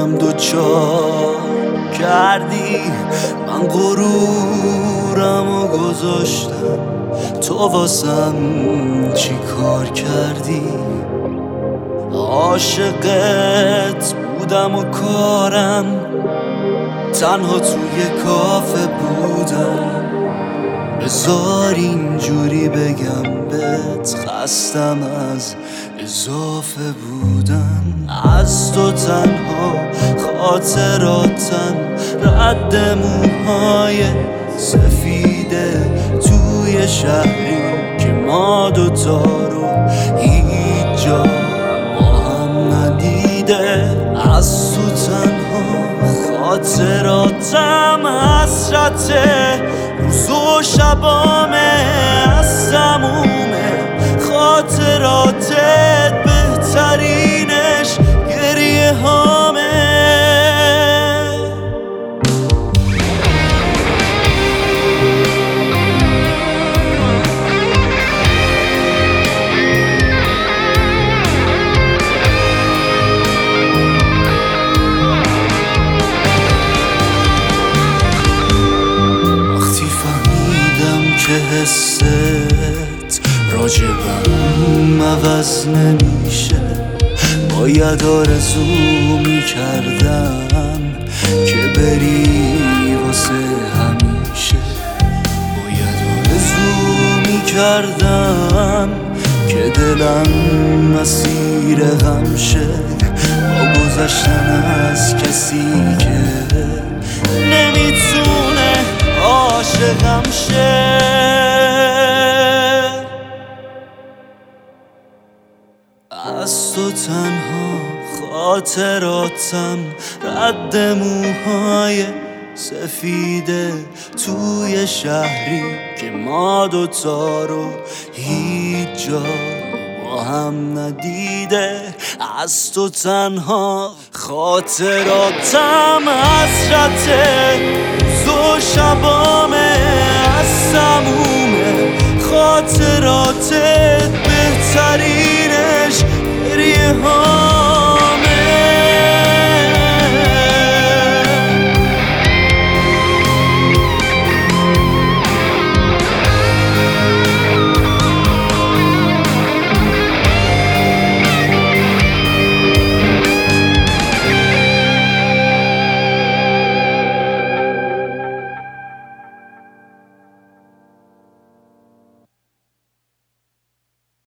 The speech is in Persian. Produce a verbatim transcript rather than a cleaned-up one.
منم دوچار کردی. من غرورم و گذاشتم، تو واسم چی کار کردی؟ عاشقت بودم و کارم تنها توی کافه بودم. بذار اینجوری بگم بهت خستم از اضافه بودن. از تو تنها خاطراتم رد موهای سفیده توی شهری که ما دوتا رو هیچ جا با هم ندیده. از تو تنها خاطراتم حسرت روز و شبامه، از تموم خاطراتت بهترینش گریه هامه. که حست راجبم عوض نمیشه، باید آرزو میکردم که بری واسه همیشه. باید آرزو میکردم که دلم مسیر غم شه با گذشتن از کسی که نمیتونه عاشقم شه. از تو تنها خاطراتم رد موهای سفیده توی شهری که ما دوتا رو هیچ جا با هم ندیده. از تو تنها خاطراتم حسرت روز و شبامه، از تموم خاطراتت بهتری